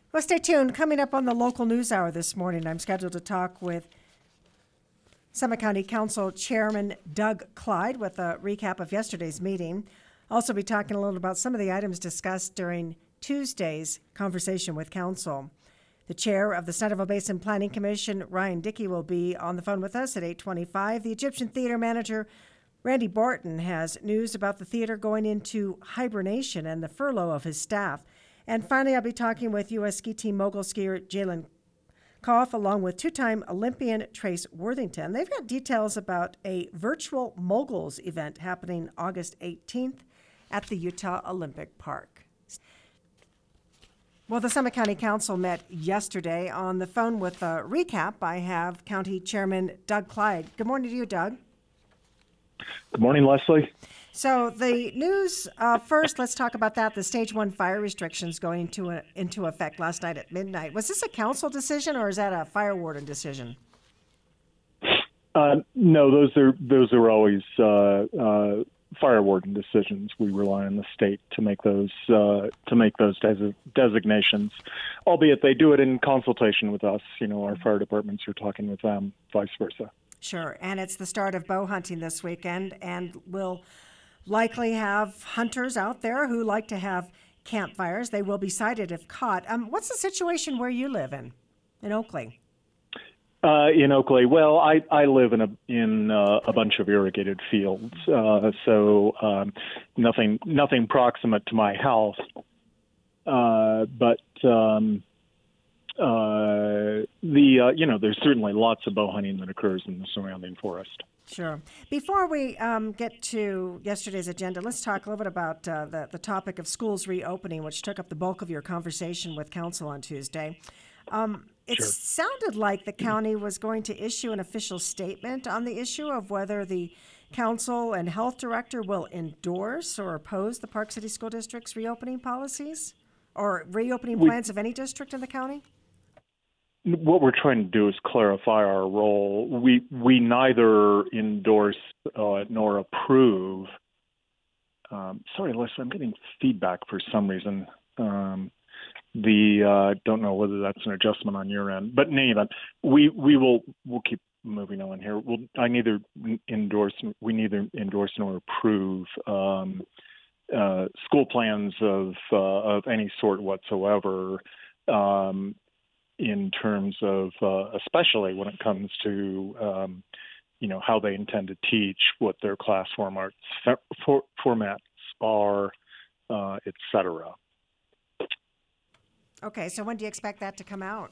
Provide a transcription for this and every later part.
Well, stay tuned. Coming up on the local news hour this morning, I'm scheduled to talk with Summit County Council Chairman Doug Clyde with a recap of yesterday's meeting. Also be talking a little about some of the items discussed during Tuesday's conversation with Council. The chair of the Centerville Basin Planning Commission, Ryan Dickey, will be on the phone with us at 8:25. The Egyptian Theater manager, Randy Borton, has news about the theater going into hibernation and the furlough of his staff. And finally, I'll be talking with U.S. ski team mogul skier Jalen Koff, along with two-time Olympian Trace Worthington. They've got details about a virtual moguls event happening August 18th at the Utah Olympic Park. Well, the Summit County Council met yesterday. On the phone with a recap, I have County Chairman Doug Clyde. Good morning to you, Doug. Good morning, Leslie. So the news, first, let's talk about that. The Stage 1 fire restrictions going into effect last night at midnight. Was this a council decision or is that a fire warden decision? No, those are always fire warden decisions. We rely on the state to make those designations, albeit they do it in consultation with us. You know, our fire departments are talking with them, vice versa. Sure, and it's the start of bow hunting this weekend, and we'll likely have hunters out there who like to have campfires. They will be cited if caught. What's the situation where you live in Oakley? In Oakley, well, I live in a bunch of irrigated fields, so nothing proximate to my house, but there's certainly lots of bow hunting that occurs in the surrounding forest. Sure. Before we get to yesterday's agenda, let's talk a little bit about the topic of schools reopening, which took up the bulk of your conversation with Council on Tuesday. It Sure. sounded like the county was going to issue an official statement on the issue of whether the council and health director will endorse or oppose the Park City School District's reopening policies or reopening plans of any district in the county. What we're trying to do is clarify our role. We neither endorse nor approve. Sorry, Leslie, I'm getting feedback for some reason. Don't know whether that's an adjustment on your end, but in any event, we'll keep moving on here. We neither endorse nor approve school plans of any sort whatsoever. In terms of, especially when it comes to, how they intend to teach, what their class formats are, et cetera. Okay, so when do you expect that to come out?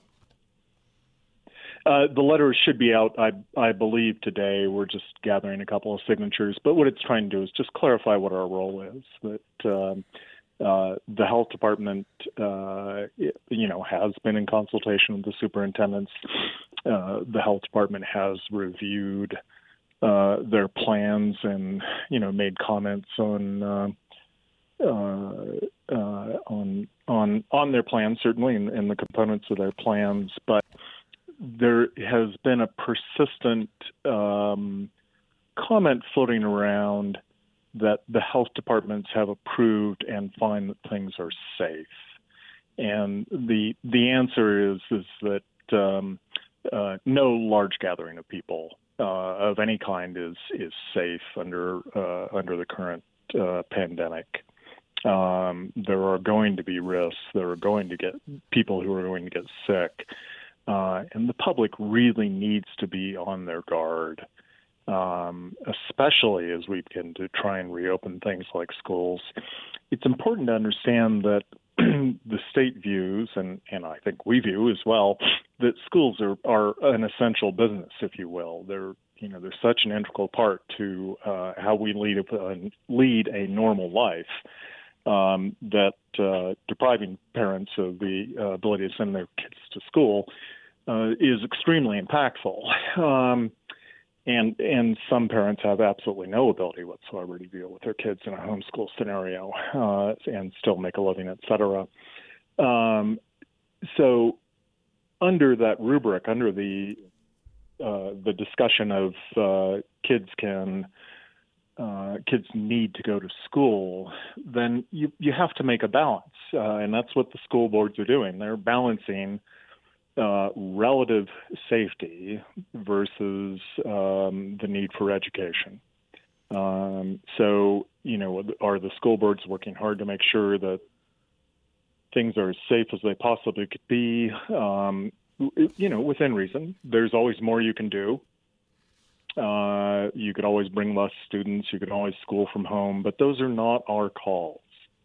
The letter should be out, I believe, today. We're just gathering a couple of signatures, but what it's trying to do is just clarify what our role is. That the health department, has been in consultation with the superintendents. The health department has reviewed their plans and, made comments on their plans, certainly, and the components of their plans. But there has been a persistent comment floating around that the health departments have approved and find that things are safe. And the answer is that no large gathering of people of any kind is safe under the current pandemic. There are going to be risks. There are going to get people who are going to get sick, and the public really needs to be on their guard. Especially as we begin to try and reopen things like schools. It's important to understand that the state views, and I think we view as well, that schools are an essential business, if you will. They're such an integral part to how we lead a normal life that depriving parents of the ability to send their kids to school is extremely impactful. And some parents have absolutely no ability whatsoever to deal with their kids in a homeschool scenario and still make a living, et cetera. So under that rubric, under the discussion of kids can kids need to go to school, then you have to make a balance, and that's what the school boards are doing. They're balancing relative safety versus the need for education. So, are the school boards working hard to make sure that things are as safe as they possibly could be? Within reason. There's always more you can do. You could always bring less students. You could always school from home, but those are not our calls.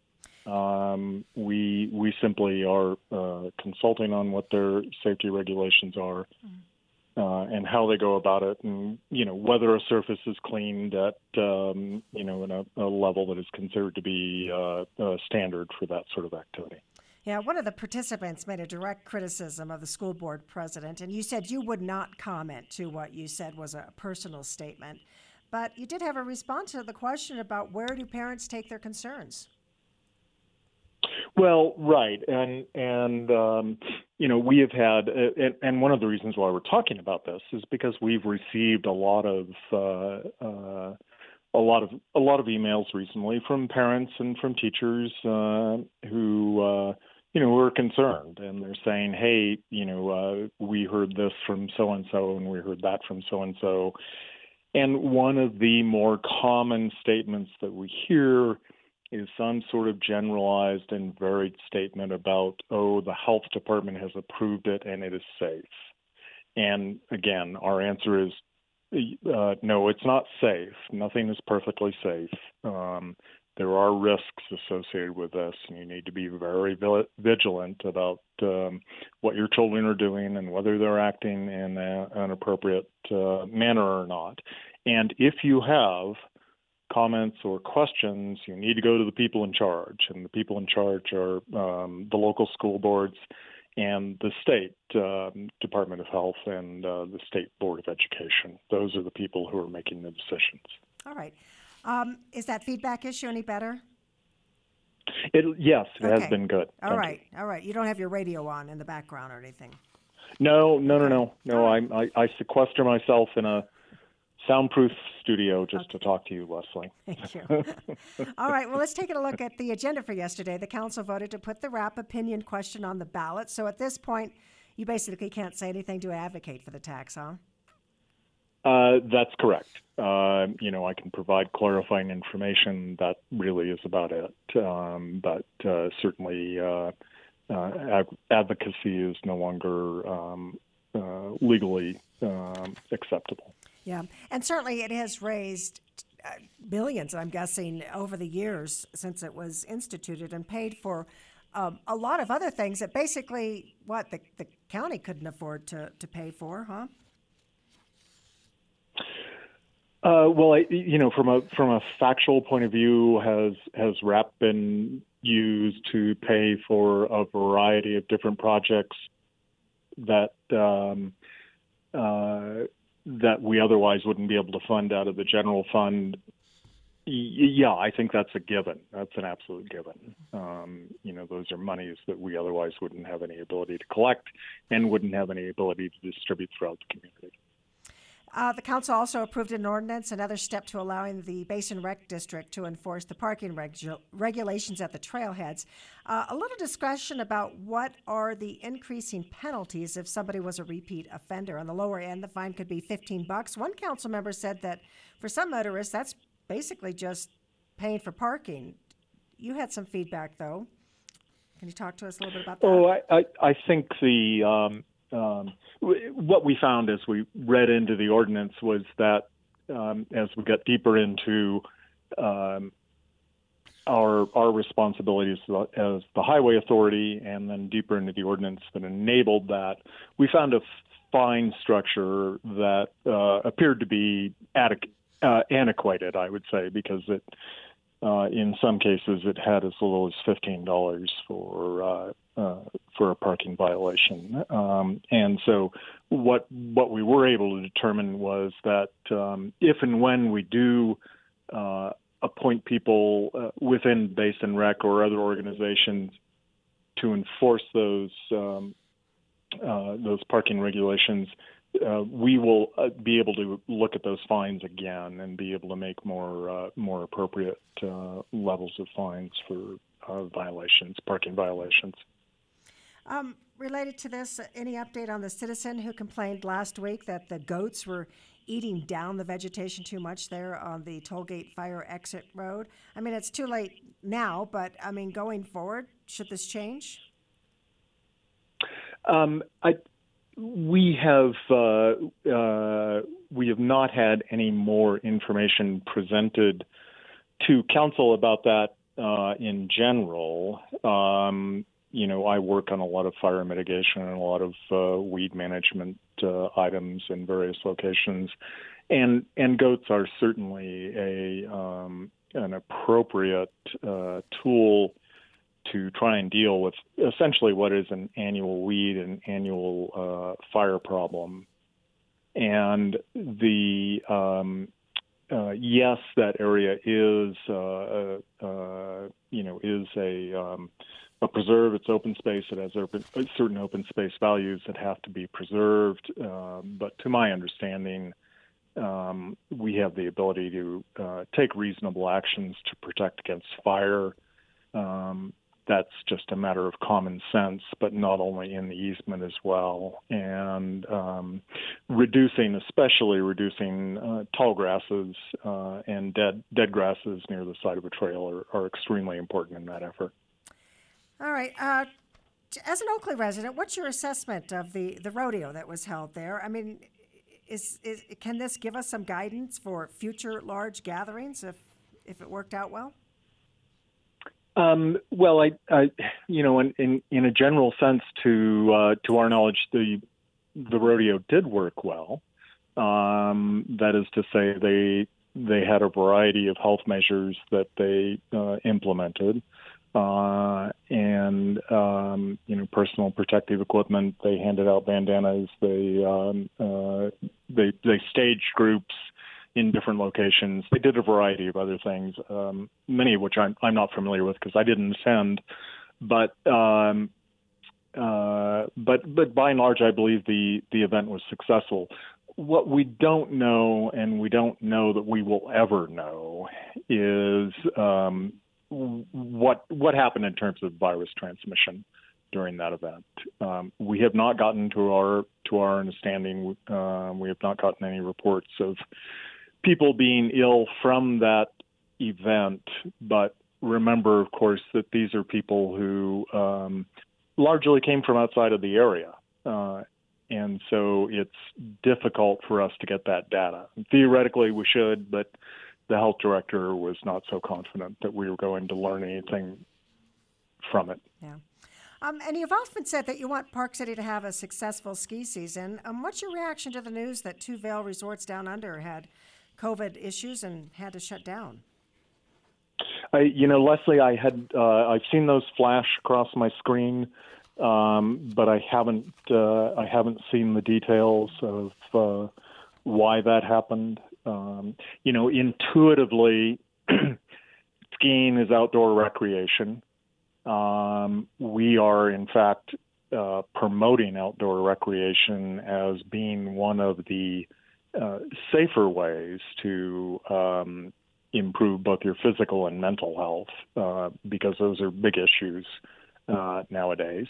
We simply are consulting on what their safety regulations are and how they go about it, and whether a surface is cleaned at in a level that is considered to be standard for that sort of activity. Yeah, one of the participants made a direct criticism of the school board president, and you said you would not comment to what you said was a personal statement, but you did have a response to the question about where do parents take their concerns? Well, right, and we have had, and one of the reasons why we're talking about this is because we've received a lot of emails recently from parents and from teachers who are concerned, and they're saying, hey, we heard this from so and so, and we heard that from so and so, and one of the more common statements that we hear is some sort of generalized and varied statement about, the health department has approved it and it is safe. And again, our answer is no, it's not safe. Nothing is perfectly safe. There are risks associated with this, and you need to be very vigilant about what your children are doing and whether they're acting in an appropriate manner or not. And if you have comments or questions, you need to go to the people in charge, and the people in charge are the local school boards and the state Department of Health and the State Board of Education. Those are the people who are making the decisions. All right. Is that feedback issue any better? Yes, it has been good. All right. You don't have your radio on in the background or anything? No. I sequester myself in a soundproof studio just to talk to you, Leslie. Thank you. All right, well, let's take a look at the agenda for yesterday. The council voted to put the RAP opinion question on the ballot. So at this point, you basically can't say anything to advocate for the tax, huh? That's correct. I can provide clarifying information. That really is about it. But certainly advocacy is no longer legally acceptable. Yeah, and certainly it has raised billions, I'm guessing, over the years since it was instituted, and paid for a lot of other things that basically, the county couldn't afford to pay for, huh? Well, from a factual point of view, has RAP been used to pay for a variety of different projects that that we otherwise wouldn't be able to fund out of the general fund? Yeah, I think that's a given. That's an absolute given. Those are monies that we otherwise wouldn't have any ability to collect and wouldn't have any ability to distribute throughout the community. The council also approved an ordinance, another step to allowing the Basin Rec District to enforce the parking regulations at the trailheads. A little discussion about what are the increasing penalties if somebody was a repeat offender. On the lower end, the fine could be $15. One council member said that for some motorists, that's basically just paying for parking. You had some feedback, though. Can you talk to us a little bit about that? I think what we found as we read into the ordinance was that as we got deeper into our responsibilities as the highway authority, and then deeper into the ordinance that enabled that, we found a fine structure that appeared to be antiquated, I would say, because it in some cases it had as little as $15 for a parking violation. And so what we were able to determine was that if and when we do appoint people within Basin Rec or other organizations to enforce those parking regulations, we will be able to look at those fines again and be able to make more appropriate levels of fines for violations, parking violations. Related to this, any update on the citizen who complained last week that the goats were eating down the vegetation too much there on the Tollgate Fire Exit Road? I mean, it's too late now, but I mean, going forward, should this change? We have not had any more information presented to council about that in general. I work on a lot of fire mitigation and a lot of weed management items in various locations, and goats are certainly an appropriate tool to try and deal with essentially what is an annual weed and annual fire problem. And the yes, that area is a preserve. It's open space. It has certain open space values that have to be preserved. But to my understanding, we have the ability to take reasonable actions to protect against fire. That's just a matter of common sense, but not only in the easement as well. And especially reducing tall grasses and dead grasses near the side of a trail are extremely important in that effort. All right. As an Oakley resident, what's your assessment of the rodeo that was held there? I mean, can this give us some guidance for future large gatherings if it worked out well? Well, in a general sense, to our knowledge, the rodeo did work well. That is to say, they had a variety of health measures that they implemented, and personal protective equipment. They handed out bandanas. They staged groups in different locations. They did a variety of other things, many of which I'm not familiar with because I didn't attend. But by and large, I believe the event was successful. What we don't know, and we don't know that we will ever know, is what happened in terms of virus transmission during that event. We have not gotten to our understanding. We have not gotten any reports of people being ill from that event. But remember, of course, that these are people who largely came from outside of the area. And so it's difficult for us to get that data. Theoretically, we should, but the health director was not so confident that we were going to learn anything from it. Yeah. And you've often said that you want Park City to have a successful ski season. What's your reaction to the news that two Vail resorts down under had COVID issues and had to shut down? Leslie, I've seen those flash across my screen, but I haven't seen the details of why that happened. Intuitively, skiing is outdoor recreation. We are, in fact, promoting outdoor recreation as being one of the safer ways to improve both your physical and mental health, because those are big issues nowadays.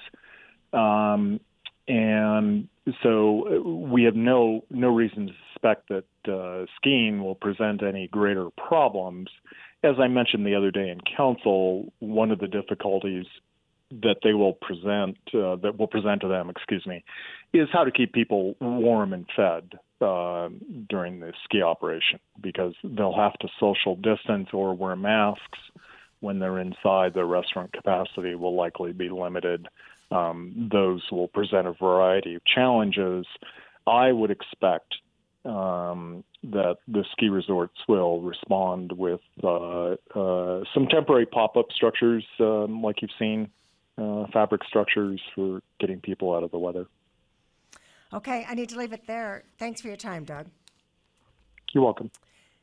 And so we have no reason to suspect that skiing will present any greater problems. As I mentioned the other day in council, one of the difficulties that they will present, to them, is how to keep people warm and fed during the ski operation, because they'll have to social distance or wear masks when they're inside. Their restaurant capacity will likely be limited. Those will present a variety of challenges. I would expect that the ski resorts will respond with some temporary pop-up structures, like you've seen, fabric structures for getting people out of the weather. Okay, I need to leave it there. Thanks for your time, Doug. You're welcome.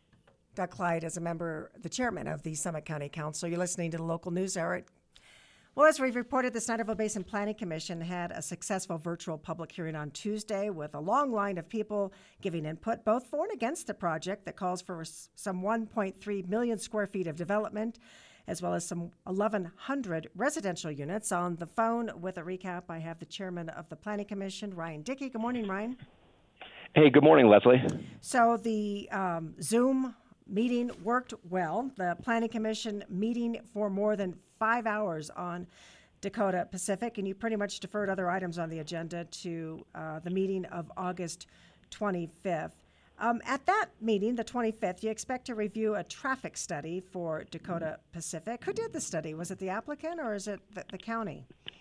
Doug Clyde is the chairman of the Summit County Council. You're listening to the Local News Hour. Well, as we've reported, the Snyderville Basin Planning Commission had a successful virtual public hearing on Tuesday with a long line of people giving input both for and against the project that calls for some 1.3 million square feet of development, as well as some 1,100 residential units. On the phone with a recap, I have the chairman of the Planning Commission, Ryan Dickey. Good morning, Ryan. Hey, good morning, Leslie. So the Zoom meeting worked well. The Planning Commission meeting for more than 5 hours on Dakota Pacific, and you pretty much deferred other items on the agenda to the meeting of August 25th. At that meeting, the 25th, you expect to review a traffic study for Dakota Pacific. Who did the study? Was it the applicant or is it the county?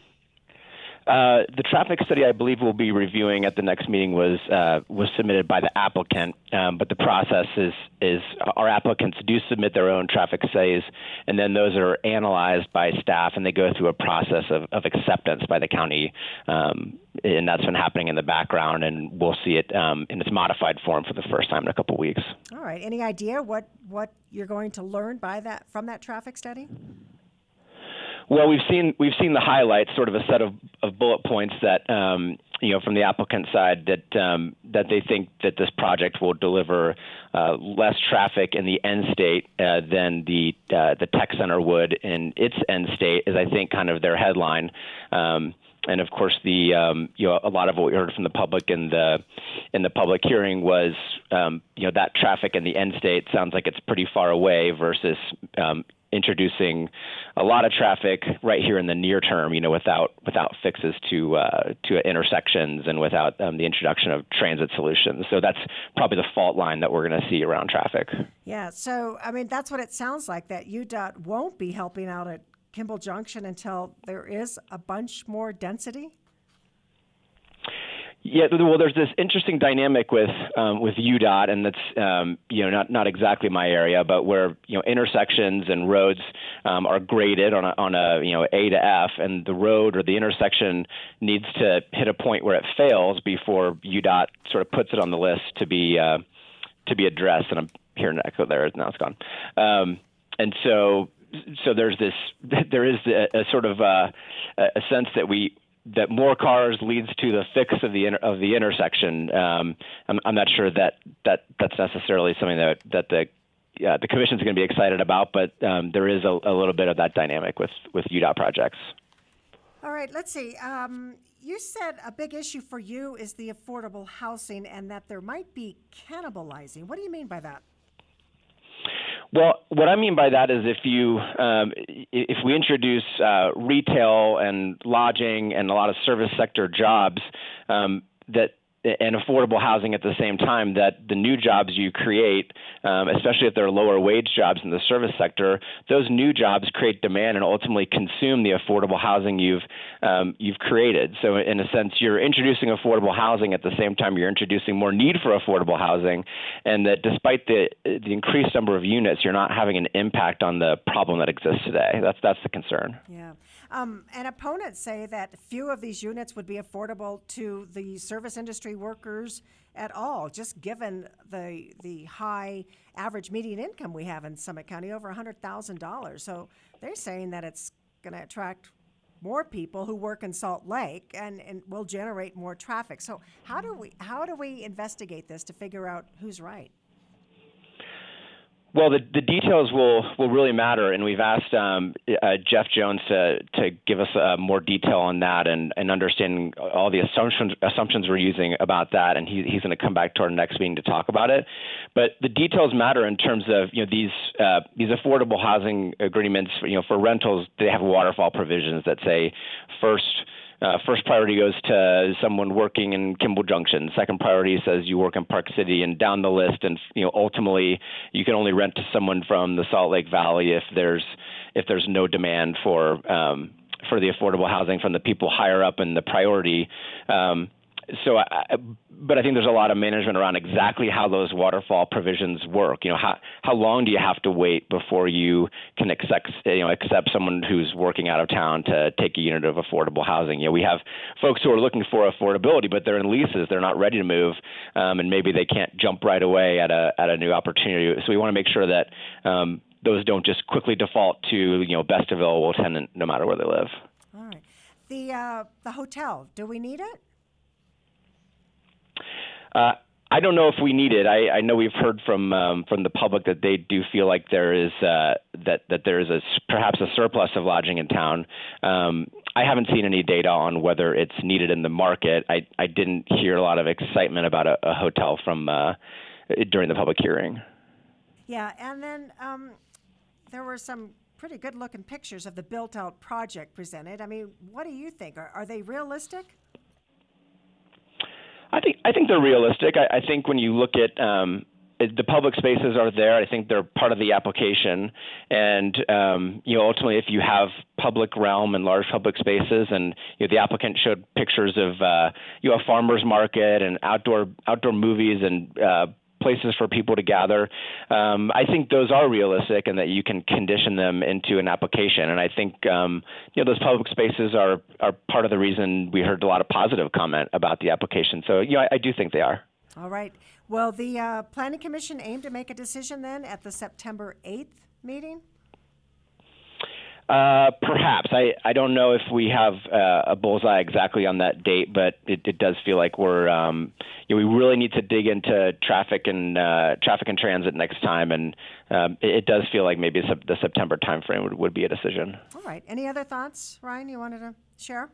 The traffic study I believe we'll be reviewing at the next meeting was submitted by the applicant, but the process is our applicants do submit their own traffic studies, and then those are analyzed by staff, and they go through a process of acceptance by the county, and that's been happening in the background, and we'll see it in its modified form for the first time in a couple of weeks. All right. Any idea what you're going to learn from that traffic study? Well, we've seen the highlights, sort of a set of bullet points that from the applicant side that they think that this project will deliver less traffic in the end state than the tech center would in its end state, is I think kind of their headline. And of course, a lot of what we heard from the public in the public hearing was that traffic in the end state sounds like it's pretty far away versus introducing a lot of traffic right here in the near term, without fixes to intersections and without the introduction of transit solutions. So that's probably the fault line that we're going to see around traffic. Yeah. So, that's what it sounds like, that UDOT won't be helping out at Kimball Junction until there is a bunch more density. Yeah, well, there's this interesting dynamic with UDOT, and that's not exactly my area, but where intersections and roads are graded on a A to F, and the road or the intersection needs to hit a point where it fails before UDOT sort of puts it on the list to be addressed. And I'm hearing an echo there. Now it's gone. And so there is a sort of a sense that more cars leads to the fix of the intersection. I'm not sure that's necessarily something that the commission is going to be excited about, but there is a little bit of that dynamic with UDOT projects. All right, let's see. You said a big issue for you is the affordable housing and that there might be cannibalizing. What do you mean by that? Well, what I mean by that is if we introduce retail and lodging and a lot of service sector jobs and affordable housing at the same time, that the new jobs you create, especially if they're lower wage jobs in the service sector, those new jobs create demand and ultimately consume the affordable housing you've created. So in a sense, you're introducing affordable housing at the same time you're introducing more need for affordable housing, and that despite the increased number of units, you're not having an impact on the problem that exists today. That's the concern. Yeah. And opponents say that few of these units would be affordable to the service industry workers at all, just given the high average median income we have in Summit County, over $100,000. So they're saying that it's going to attract more people who work in Salt Lake and will generate more traffic. So how do we investigate this to figure out who's right? Well, the details will really matter, and we've asked Jeff Jones to give us more detail on that and understanding all the assumptions we're using about that, and he's going to come back to our next meeting to talk about it. But the details matter in terms of these affordable housing agreements. For rentals, they have waterfall provisions that say first priority goes to someone working in Kimball Junction. Second priority says you work in Park City, and down the list. And ultimately, you can only rent to someone from the Salt Lake Valley if there's no demand for the affordable housing from the people higher up in the priority. But I think there's a lot of management around exactly how those waterfall provisions work. How long do you have to wait before you can accept someone who's working out of town to take a unit of affordable housing? We have folks who are looking for affordability, but they're in leases. They're not ready to move, and maybe they can't jump right away at a new opportunity. So we want to make sure that those don't just quickly default to best available tenant no matter where they live. All right. The hotel, do we need it? I don't know if we need it. I know we've heard from the public that they do feel like there is that there is perhaps a surplus of lodging in town. I haven't seen any data on whether it's needed in the market. I didn't hear a lot of excitement about a hotel from during the public hearing. Yeah, and then there were some pretty good-looking pictures of the built-out project presented. I mean, what do you think? Are they realistic? I think they're realistic. I think when you look at the public spaces are there. I think they're part of the application, and ultimately, if you have public realm and large public spaces, and the applicant showed pictures of a farmers market and outdoor movies and places for people to gather. I think those are realistic, and that you can condition them into an application. And I think those public spaces are part of the reason we heard a lot of positive comment about the application. So I do think they are. All right. Will the Planning Commission aim to make a decision then at the September 8th meeting? Perhaps. I don't know if we have a bullseye exactly on that date, but it does feel like we're we really need to dig into traffic and transit next time, and it does feel like maybe the September timeframe would be a decision. All right. Any other thoughts, Ryan, you wanted to share?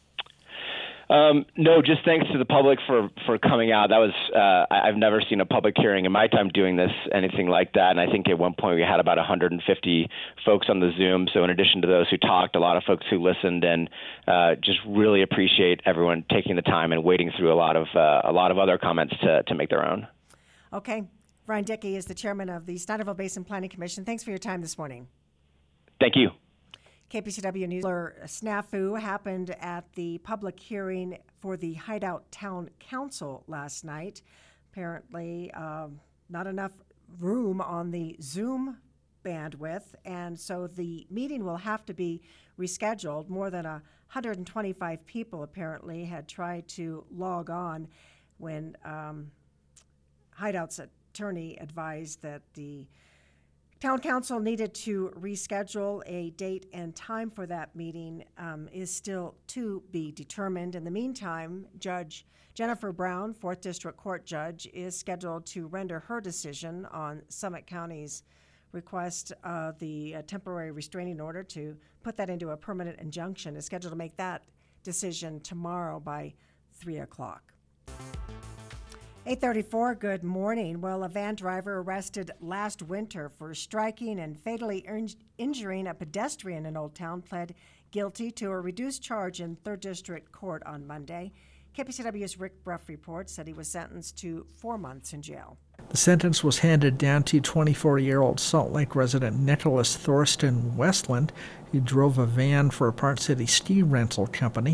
No, just thanks to the public for coming out. That was I've never seen a public hearing in my time doing this, anything like that. And I think at one point we had about 150 folks on the Zoom. So in addition to those who talked, a lot of folks who listened, and just really appreciate everyone taking the time and wading through a lot of other comments to make their own. Okay. Ryan Dickey is the chairman of the Snyderville Basin Planning Commission. Thanks for your time this morning. Thank you. KPCW News. Snafu happened at the public hearing for the Hideout Town Council last night. Apparently, not enough room on the Zoom bandwidth, and so the meeting will have to be rescheduled. More than 125 people apparently had tried to log on when Hideout's attorney advised that the Town Council needed to reschedule. A date and time for that meeting is still to be determined. In the meantime, Judge Jennifer Brown, 4th District Court Judge, is scheduled to render her decision on Summit County's request of the temporary restraining order to put that into a permanent injunction. Is scheduled to make that decision tomorrow by 3 o'clock. 8:34, good morning. Well, a van driver arrested last winter for striking and fatally injuring a pedestrian in Old Town pled guilty to a reduced charge in 3rd District Court on Monday. KPCW's Rick Bruff reports that he was sentenced to 4 months in jail. The sentence was handed down to 24-year-old Salt Lake resident Nicholas Thorsten Westland, who drove a van for a Park City ski rental company.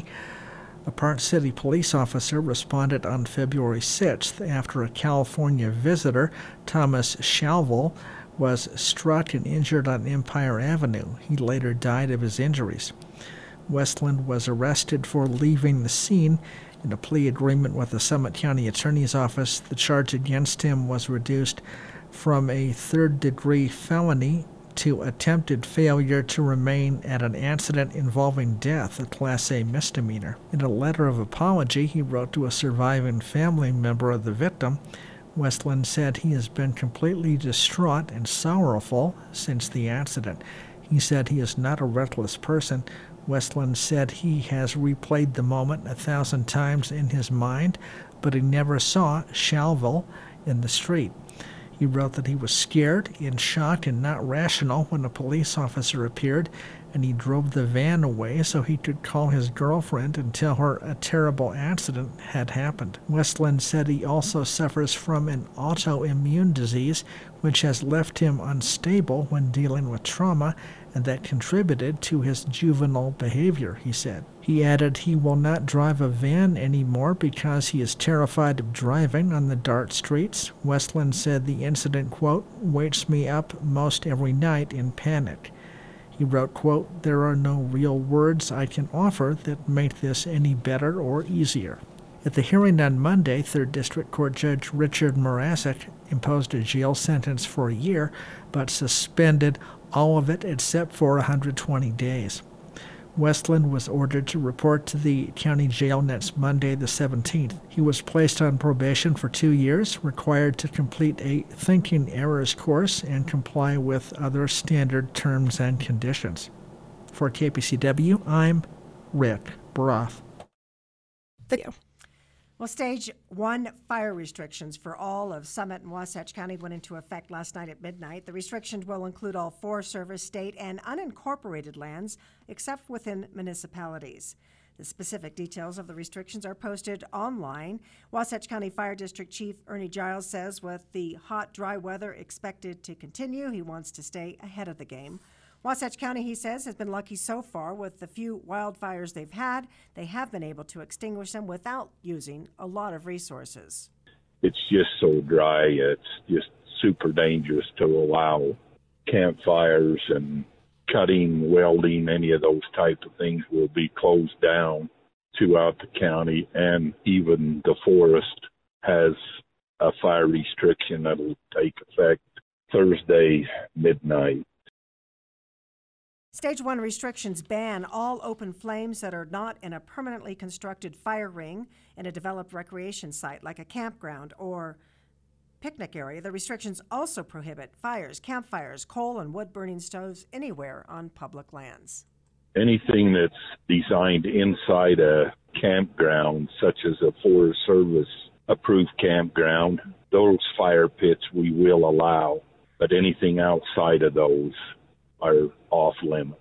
A Park City police officer responded on February 6th after a California visitor, Thomas Shalville, was struck and injured on Empire Avenue. He later died of his injuries. Westland was arrested for leaving the scene. In a plea agreement with the Summit County Attorney's Office, the charge against him was reduced from a third-degree felony to attempted failure to remain at an accident involving death, a Class A misdemeanor. In a letter of apology he wrote to a surviving family member of the victim, Westland said he has been completely distraught and sorrowful since the accident. He said he is not a reckless person. Westland said he has replayed the moment 1,000 times in his mind, but he never saw Shalville in the street. He wrote that he was scared, in shock, and not rational when a police officer appeared, and he drove the van away so he could call his girlfriend and tell her a terrible accident had happened. Westland said he also suffers from an autoimmune disease, which has left him unstable when dealing with trauma, and that contributed to his juvenile behavior, he said. He added he will not drive a van anymore because he is terrified of driving on the dark streets. Westland said the incident, quote, wakes me up most every night in panic. He wrote, quote, there are no real words I can offer that make this any better or easier. At the hearing on Monday, 3rd District Court Judge Richard Morasek imposed a jail sentence for a year, but suspended all of it except for 120 days. Westland was ordered to report to the county jail next Monday, the 17th. He was placed on probation for 2 years, required to complete a thinking errors course, and comply with other standard terms and conditions. For KPCW, I'm Rick Broth. Well, Stage 1 fire restrictions for all of Summit and Wasatch County went into effect last night at midnight. The restrictions will include all Forest Service, state, and unincorporated lands, except within municipalities. The specific details of the restrictions are posted online. Wasatch County Fire District Chief Ernie Giles says with the hot, dry weather expected to continue, he wants to stay ahead of the game. Wasatch County, he says, has been lucky so far with the few wildfires they've had. They have been able to extinguish them without using a lot of resources. It's just so dry. It's just super dangerous to allow campfires, and cutting, welding, any of those type of things will be closed down throughout the county. And even the forest has a fire restriction that will take effect Thursday midnight. Stage 1 restrictions ban all open flames that are not in a permanently constructed fire ring in a developed recreation site like a campground or picnic area. The restrictions also prohibit fires, campfires, coal and wood burning stoves anywhere on public lands. Anything that's designed inside a campground, such as a Forest Service approved campground, those fire pits we will allow, but anything outside of those are off limits.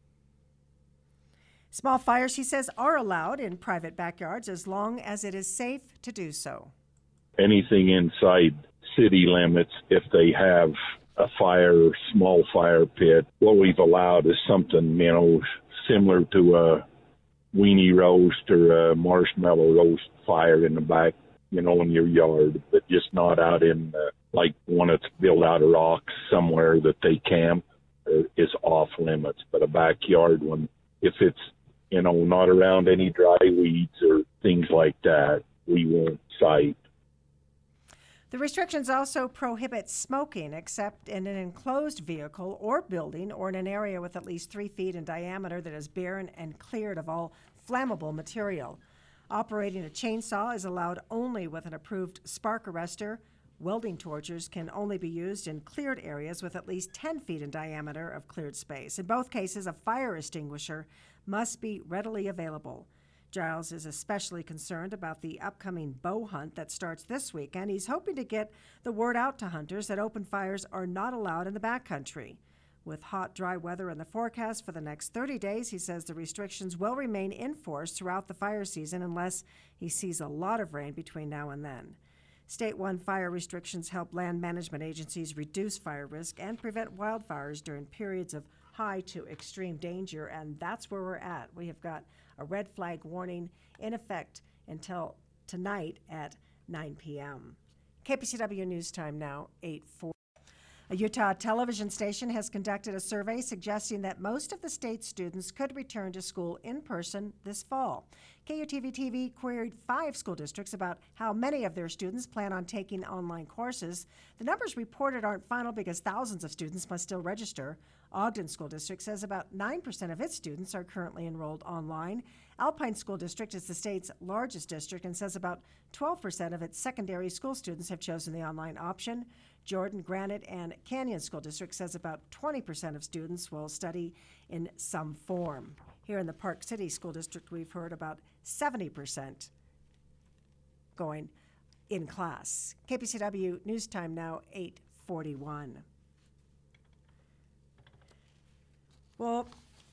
Small fires, he says, are allowed in private backyards as long as it is safe to do so. Anything inside city limits, if they have a fire, small fire pit, what we've allowed is something, similar to a weenie roast or a marshmallow roast fire in the back, in your yard, but just not out in, like one that's built out of rocks somewhere that they camp. Is off limits, but a backyard one, if it's, not around any dry weeds or things like that, we won't cite. The restrictions also prohibit smoking except in an enclosed vehicle or building or in an area with at least 3 feet in diameter that is barren and cleared of all flammable material. Operating a chainsaw is allowed only with an approved spark arrestor. Welding torches can only be used in cleared areas with at least 10 feet in diameter of cleared space. In both cases, a fire extinguisher must be readily available. Giles is especially concerned about the upcoming bow hunt that starts this week, and he's hoping to get the word out to hunters that open fires are not allowed in the backcountry. With hot, dry weather in the forecast for the next 30 days, he says the restrictions will remain in force throughout the fire season unless he sees a lot of rain between now and then. State 1 fire restrictions help land management agencies reduce fire risk and prevent wildfires during periods of high to extreme danger, and that's where we're at. We have got a red flag warning in effect until tonight at 9 p.m. KPCW News Time now, 8:40. A Utah television station has conducted a survey suggesting that most of the state's students could return to school in person this fall. KUTV-TV queried 5 school districts about how many of their students plan on taking online courses. The numbers reported aren't final because thousands of students must still register. Ogden School District says about 9% of its students are currently enrolled online. Alpine School District is the state's largest district and says about 12% of its secondary school students have chosen the online option. Jordan, Granite, and Canyon School District says about 20% of students will study in some form. Here in the Park City School District, we've heard about 70% going in class. KPCW News Time now, 8:41. Well,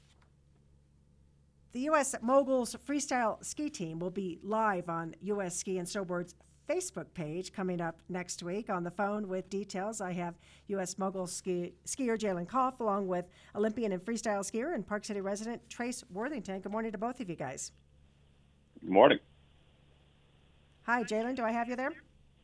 the U.S. Moguls Freestyle Ski Team will be live on U.S. Ski and Snowboard's Facebook page coming up next week. On the phone with details, I have U.S. Mogul skier Jalen Koff along with Olympian and freestyle skier and Park City resident Trace Worthington. Good morning to both of you guys. Good morning. Hi, Jalen. Do I have you there?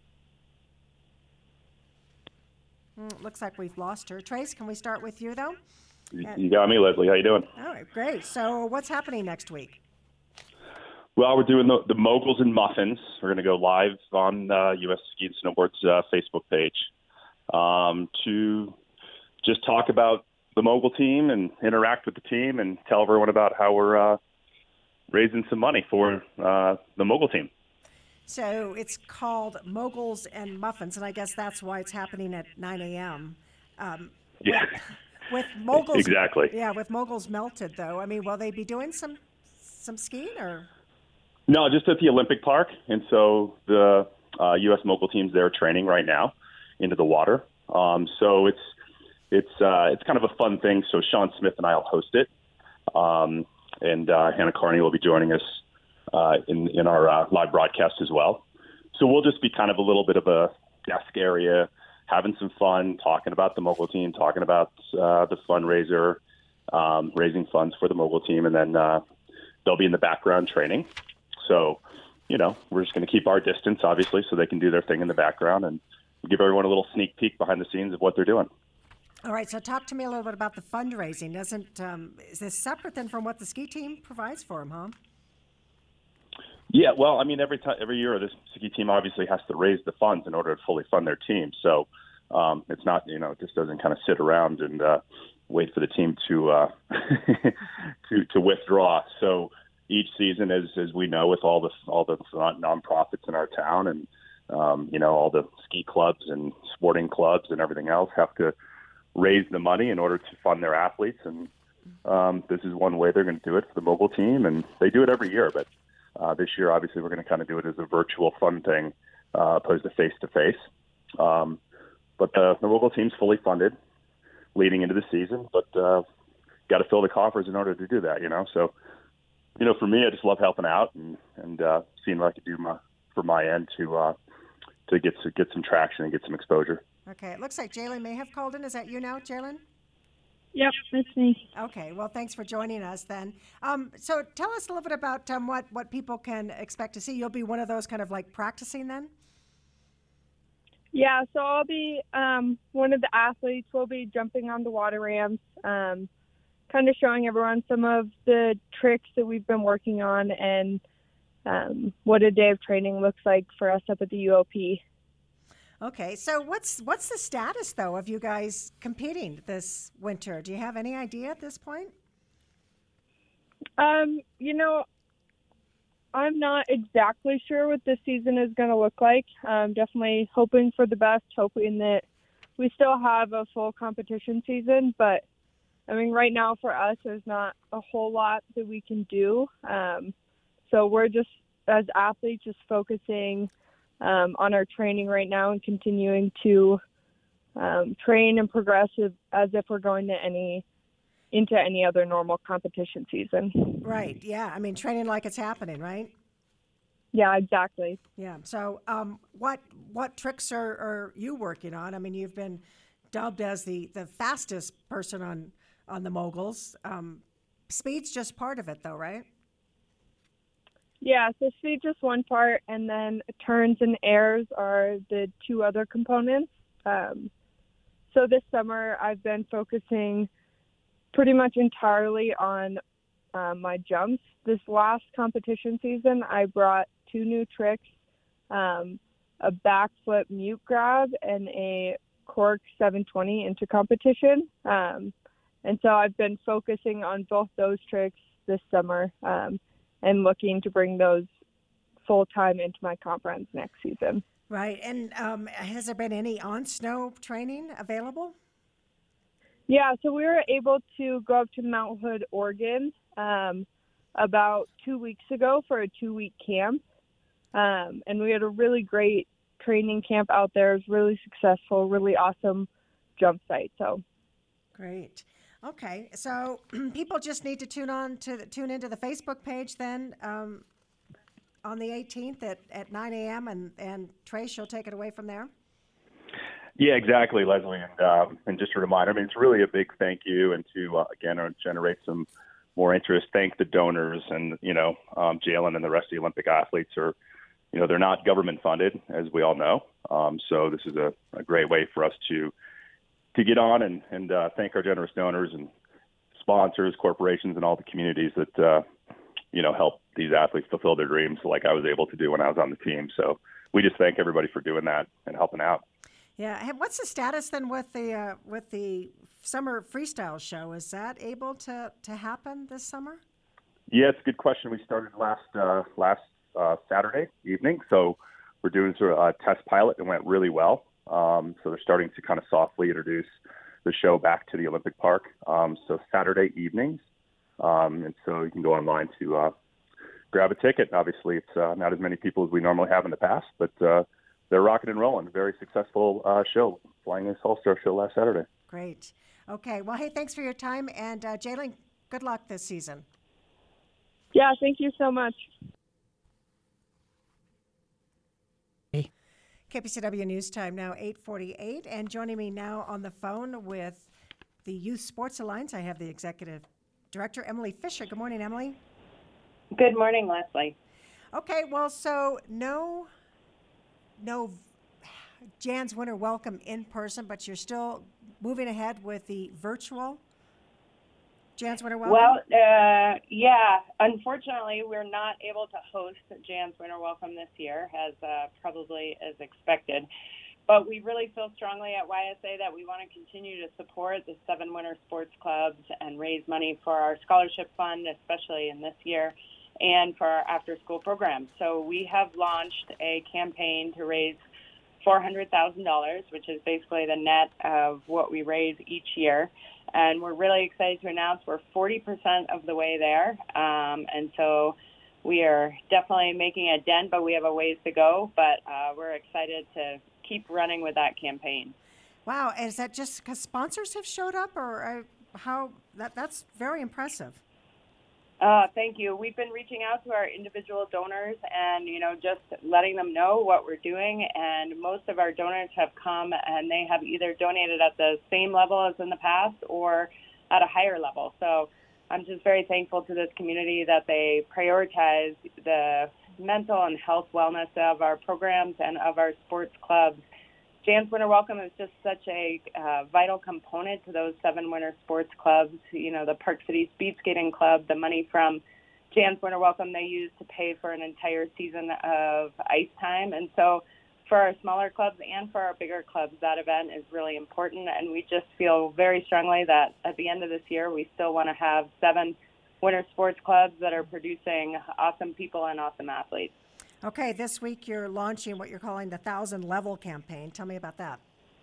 Looks like we've lost her. Trace, can we start with you, though? You got me, Leslie. How you doing? All right, great. So what's happening next week? Well, we're doing the Moguls and Muffins. We're going to go live on U.S. Ski and Snowboard's Facebook page to just talk about the mogul team and interact with the team and tell everyone about how we're raising some money for the mogul team. So it's called Moguls and Muffins, and I guess that's why it's happening at 9 a.m. Yeah, With moguls, exactly. Yeah, with moguls melted, though. I mean, will they be doing some skiing or? No, just at the Olympic Park, and so the U.S. mogul team's there training right now into the water. So it's kind of a fun thing. So Sean Smith and I will host it, and Hannah Carney will be joining us in our live broadcast as well. So we'll just be kind of a little bit of a desk area, having some fun, talking about the mogul team, talking about the fundraiser, raising funds for the mogul team, and then they'll be in the background training. So, we're just going to keep our distance, obviously, so they can do their thing in the background and give everyone a little sneak peek behind the scenes of what they're doing. All right, so talk to me a little bit about the fundraising. Is this separate then from what the ski team provides for them, huh? Yeah, well, I mean, every year this ski team obviously has to raise the funds in order to fully fund their team. So it's not, it just doesn't kind of sit around and wait for the team to to withdraw. So each season, as we know, with all the nonprofits in our town and all the ski clubs and sporting clubs and everything else have to raise the money in order to fund their athletes. And this is one way they're going to do it for the mogul team, and they do it every year, but. This year, obviously, we're going to kind of do it as a virtual fun thing, opposed to face-to-face. But the mogul team's fully funded leading into the season, but got to fill the coffers in order to do that, So, for me, I just love helping out and seeing what I can do for my end to get some traction and get some exposure. Okay, it looks like Jalen may have called in. Is that you now, Jalen? Yep, that's me. Okay, well, thanks for joining us then. So tell us a little bit about what people can expect to see. You'll be one of those kind of like practicing then? Yeah, so I'll be one of the athletes. We'll be jumping on the water ramps, kind of showing everyone some of the tricks that we've been working on and what a day of training looks like for us up at the UOP. Okay, so what's the status, though, of you guys competing this winter? Do you have any idea at this point? I'm not exactly sure what this season is going to look like. Definitely hoping for the best, hoping that we still have a full competition season. But, I mean, right now for us, there's not a whole lot that we can do. So we're just, as athletes, just focusing on our training right now and continuing to train and progress as if we're going into any other normal competition season. Right. Yeah. I mean, training like it's happening, right? Yeah, exactly. Yeah. So, what tricks are you working on? I mean, you've been dubbed as the fastest person on the moguls. Speed's just part of it, though, right? Yeah, so speed just one part, and then turns and airs are the two other components. So this summer, I've been focusing pretty much entirely on my jumps. This last competition season, I brought two new tricks, a backflip mute grab and a cork 720 into competition. And so I've been focusing on both those tricks this summer. And looking to bring those full-time into my conference next season. Right. And has there been any on-snow training available? Yeah, so we were able to go up to Mount Hood, Oregon, about 2 weeks ago for a 2-week camp. And we had a really great training camp out there. It was really successful, really awesome jump site. So great. Okay, so people just need to tune into the Facebook page then on the 18th at 9 a.m. and Trace, you'll take it away from there. Yeah, exactly, Leslie. And just a reminder, I mean, it's really a big thank you, and to again generate some more interest. Thank the donors, and Jalen and the rest of the Olympic athletes are, they're not government funded, as we all know. So this is a great way for us to get on and thank our generous donors and sponsors, corporations, and all the communities that, help these athletes fulfill their dreams like I was able to do when I was on the team. So we just thank everybody for doing that and helping out. Yeah. Hey, what's the status then with the summer freestyle show? Is that able to happen this summer? Yeah, it's a good question. We started last Saturday evening, so we're doing sort of a test pilot. It went really well. So they're starting to kind of softly introduce the show back to the Olympic Park. So Saturday evenings, and so you can go online to grab a ticket. Obviously, it's not as many people as we normally have in the past, but they're rocking and rolling. Very successful show, Flying Ace All-Star show last Saturday. Great. Okay. Well, hey, thanks for your time. And Jalen, good luck this season. Yeah, thank you so much. KPCW News Time now 8:48. And joining me now on the phone with the Youth Sports Alliance, I have the Executive Director, Emily Fisher. Good morning, Emily. Good morning, Leslie. Okay, well, so no Jan's Winter Welcome in person, but you're still moving ahead with the virtual Jan's Winter Welcome? Well, yeah, unfortunately, we're not able to host Jan's Winter Welcome this year, as probably as expected. But we really feel strongly at YSA that we want to continue to support the 7 winter sports clubs and raise money for our scholarship fund, especially in this year, and for our after-school programs. So we have launched a campaign to raise $400,000, which is basically the net of what we raise each year. And we're really excited to announce we're 40% of the way there. And so we are definitely making a dent, but we have a ways to go. But we're excited to keep running with that campaign. Wow. Is that just because sponsors have showed up, or how? That's very impressive. Thank you. We've been reaching out to our individual donors and, just letting them know what we're doing. And most of our donors have come and they have either donated at the same level as in the past or at a higher level. So I'm just very thankful to this community that they prioritize the mental and health wellness of our programs and of our sports clubs. Jan's Winter Welcome is just such a vital component to those 7 winter sports clubs. The Park City Speed Skating Club, the money from Jan's Winter Welcome they use to pay for an entire season of ice time. And so for our smaller clubs and for our bigger clubs, that event is really important. And we just feel very strongly that at the end of this year, we still want to have 7 winter sports clubs that are producing awesome people and awesome athletes. Okay, this week you're launching what you're calling the 1,000 Level campaign. Tell me about that.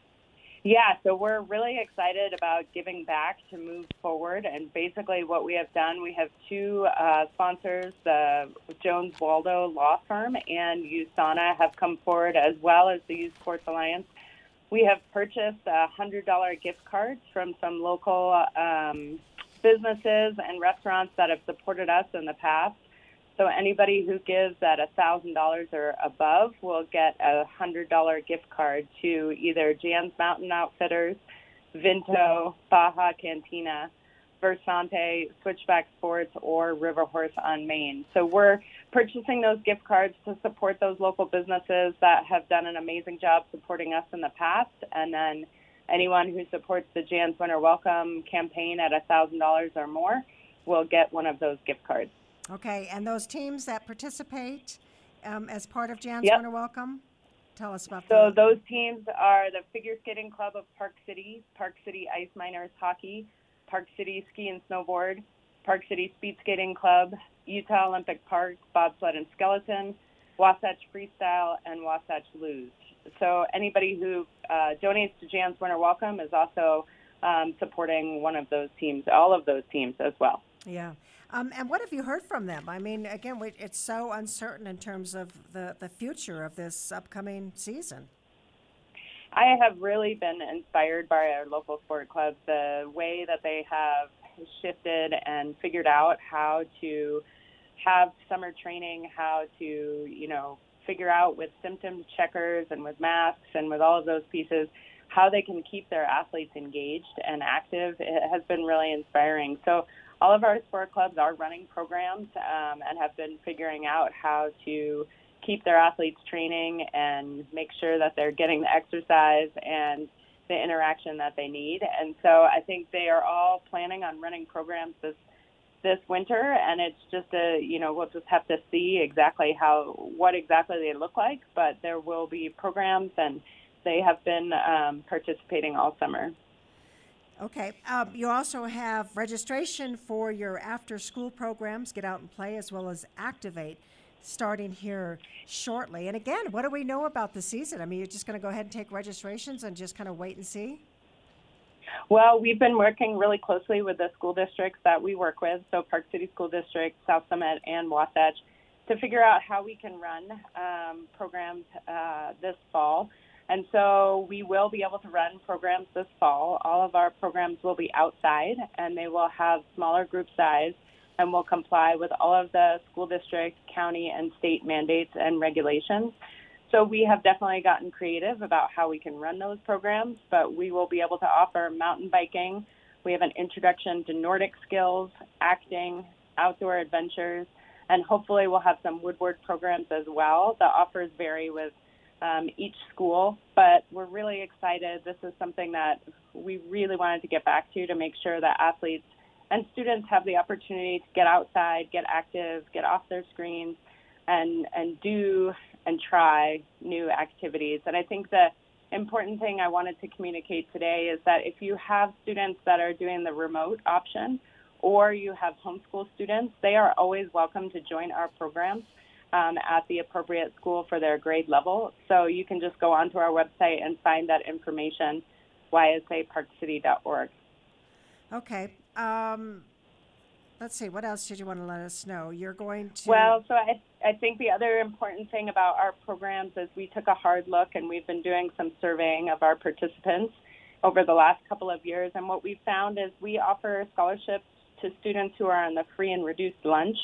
Yeah, so we're really excited about giving back to move forward. And basically what we have done, we have 2 sponsors, the Jones Waldo Law Firm and USANA have come forward, as well as the Youth Sports Alliance. We have purchased $100 gift cards from some local businesses and restaurants that have supported us in the past. So anybody who gives at $1,000 or above will get a $100 gift card to either Jan's Mountain Outfitters, Vinto, Baja Cantina, Versante, Switchback Sports, or River Horse on Main. So we're purchasing those gift cards to support those local businesses that have done an amazing job supporting us in the past. And then anyone who supports the Jan's Winter Welcome campaign at $1,000 or more will get one of those gift cards. Okay, and those teams that participate as part of Jan's Yep. Winter Welcome, tell us about So those teams are the Figure Skating Club of Park City Ice Miners Hockey, Park City Ski and Snowboard, Park City Speed Skating Club, Utah Olympic Park Bobsled and Skeleton, Wasatch Freestyle, and Wasatch Luge. So anybody who donates to Jan's Winter Welcome is also supporting one of those teams, all of those teams as well. Yeah. And what have you heard from them? I mean, again, it's so uncertain in terms of the future of this upcoming season. I have really been inspired by our local sport clubs, the way that they have shifted and figured out how to have summer training, how to, figure out with symptom checkers and with masks and with all of those pieces, how they can keep their athletes engaged and active. It has been really inspiring. So all of our sport clubs are running programs and have been figuring out how to keep their athletes training and make sure that they're getting the exercise and the interaction that they need. And so I think they are all planning on running programs this winter, and it's just we'll just have to see exactly what exactly they look like, but there will be programs, and they have been participating all summer. Okay. You also have registration for your after-school programs, Get Out and Play, as well as Activate, starting here shortly. And again, what do we know about the season? I mean, you're just going to go ahead and take registrations and just kind of wait and see? Well, we've been working really closely with the school districts that we work with, so Park City School District, South Summit, and Wasatch, to figure out how we can run programs this fall. And so we will be able to run programs this fall. All of our programs will be outside, and they will have smaller group size and will comply with all of the school district, county, and state mandates and regulations. So we have definitely gotten creative about how we can run those programs, but we will be able to offer mountain biking. We have an introduction to Nordic skills, acting, outdoor adventures, and hopefully we'll have some woodward programs as well. The offers vary with each school, but we're really excited. This is something that we really wanted to get back to make sure that athletes and students have the opportunity to get outside, get active, get off their screens, and do and try new activities. And I think the important thing I wanted to communicate today is that if you have students that are doing the remote option or you have homeschool students, they are always welcome to join our programs at the appropriate school for their grade level. So you can just go onto our website and find that information, ysaparkcity.org. Okay. Let's see, what else did you want to let us know? You're going to... Well, so I think the other important thing about our programs is we took a hard look, and we've been doing some surveying of our participants over the last couple of years. And what we found is we offer scholarships to students who are on the free and reduced lunch.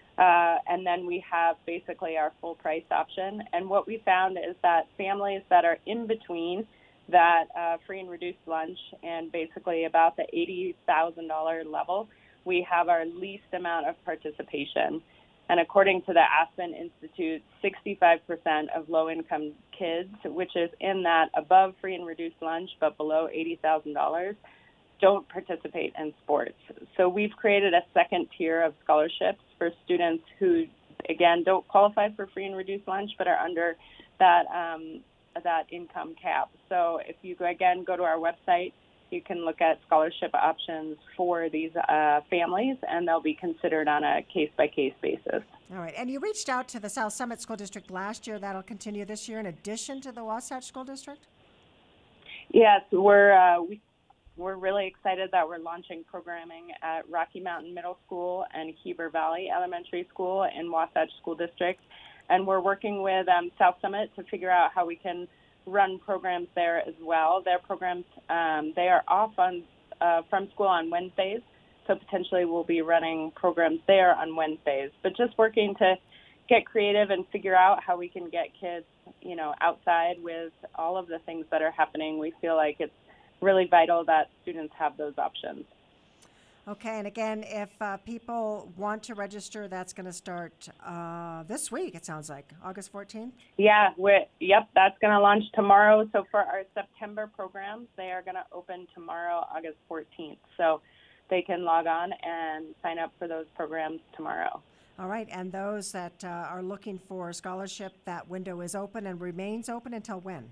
And then we have basically our full price option. And what we found is that families that are in between that free and reduced lunch and basically about the $80,000 level, we have our least amount of participation. And according to the Aspen Institute, 65% of low-income kids, which is in that above free and reduced lunch but below $80,000, don't participate in sports. So we've created a second tier of scholarships for students who, again, don't qualify for free and reduced lunch but are under that income cap. So if you, again, go to our website, you can look at scholarship options for these families, and they'll be considered on a case-by-case basis. All right. And you reached out to the South Summit School District last year. That'll continue this year in addition to the Wasatch School District? Yes, we're really excited that we're launching programming at Rocky Mountain Middle School and Heber Valley Elementary School in Wasatch School District. And we're working with South Summit to figure out how we can run programs there as well. Their programs, they are off from school on Wednesdays, so potentially we'll be running programs there on Wednesdays. But just working to get creative and figure out how we can get kids, outside with all of the things that are happening. We feel like it's really vital that students have those options. Okay, and again, if people want to register, that's going to start this week, it sounds like, August 14th? Yeah, that's going to launch tomorrow. So for our September programs, they are going to open tomorrow, August 14th. So they can log on and sign up for those programs tomorrow. All right, and those that are looking for a scholarship, that window is open and remains open until when?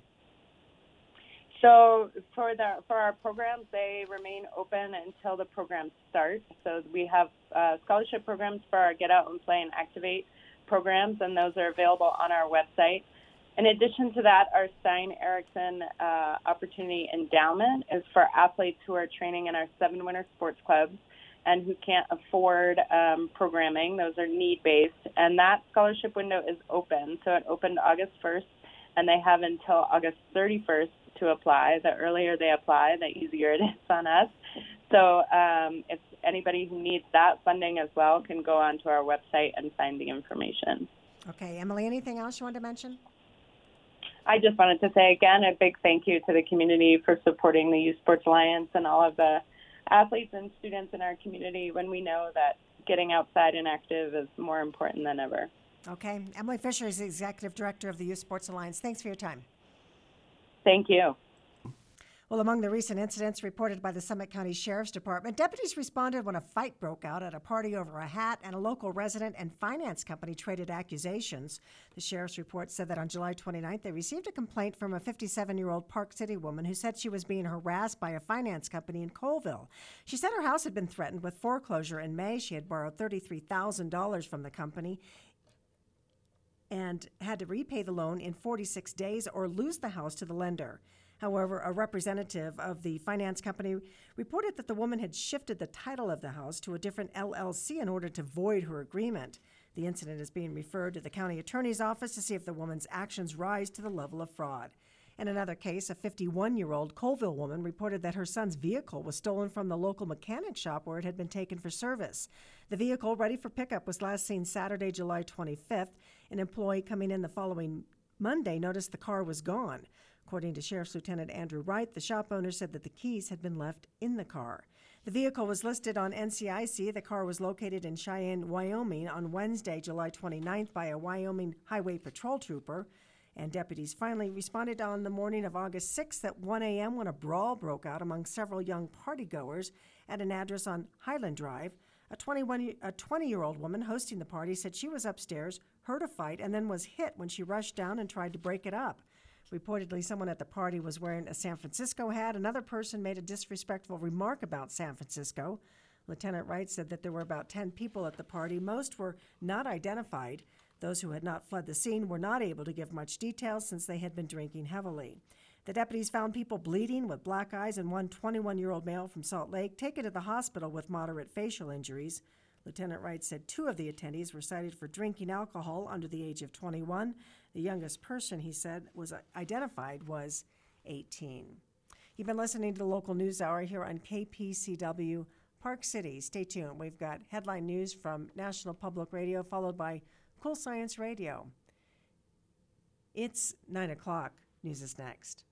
So for our programs, they remain open until the programs start. So we have scholarship programs for our Get Out and Play and Activate programs, and those are available on our website. In addition to that, our Stein Erickson Opportunity Endowment is for athletes who are training in our 7 winter sports clubs and who can't afford programming. Those are need-based, and that scholarship window is open. So it opened August 1st, and they have until August 31st to apply. The earlier they apply, the easier it is on us. So if anybody who needs that funding as well can go onto our website and find the information. Okay, Emily, anything else you wanted to mention? I just wanted to say again a big thank you to the community for supporting the Youth Sports Alliance and all of the athletes and students in our community when we know that getting outside and active is more important than ever. Okay, Emily Fisher is the Executive Director of the Youth Sports Alliance. Thanks for your time. Thank you. Well, among the recent incidents reported by the Summit County Sheriff's Department, deputies responded when a fight broke out at a party over a hat, and a local resident and finance company traded accusations. The sheriff's report said that on July 29th, they received a complaint from a 57-year-old Park City woman who said she was being harassed by a finance company in Colville. She said her house had been threatened with foreclosure in May. She had borrowed $33,000 from the company and had to repay the loan in 46 days or lose the house to the lender. However, a representative of the finance company reported that the woman had shifted the title of the house to a different LLC in order to void her agreement. The incident is being referred to the county attorney's office to see if the woman's actions rise to the level of fraud. In another case, a 51-year-old Colville woman reported that her son's vehicle was stolen from the local mechanic shop where it had been taken for service. The vehicle, ready for pickup, was last seen Saturday, July 25th. An employee coming in the following Monday noticed the car was gone. According to Sheriff's Lieutenant Andrew Wright, the shop owner said that the keys had been left in the car. The vehicle was listed on NCIC. The car was located in Cheyenne, Wyoming on Wednesday, July 29th by a Wyoming Highway Patrol trooper. And deputies finally responded on the morning of August 6th at 1 a.m. when a brawl broke out among several young partygoers at an address on Highland Drive. A 20-year-old woman hosting the party said she was upstairs, heard a fight, and then was hit when she rushed down and tried to break it up. Reportedly, someone at the party was wearing a San Francisco hat. Another person made a disrespectful remark about San Francisco. Lieutenant Wright said that there were about 10 people at the party. Most were not identified. Those who had not fled the scene were not able to give much detail since they had been drinking heavily. The deputies found people bleeding with black eyes and one 21-year-old male from Salt Lake taken to the hospital with moderate facial injuries. Lieutenant Wright said 2 of the attendees were cited for drinking alcohol under the age of 21. The youngest person, he said, was identified was 18. You've been listening to the Local News Hour here on KPCW Park City. Stay tuned. We've got headline news from National Public Radio, followed by Cool Science Radio. It's 9 o'clock. News is next.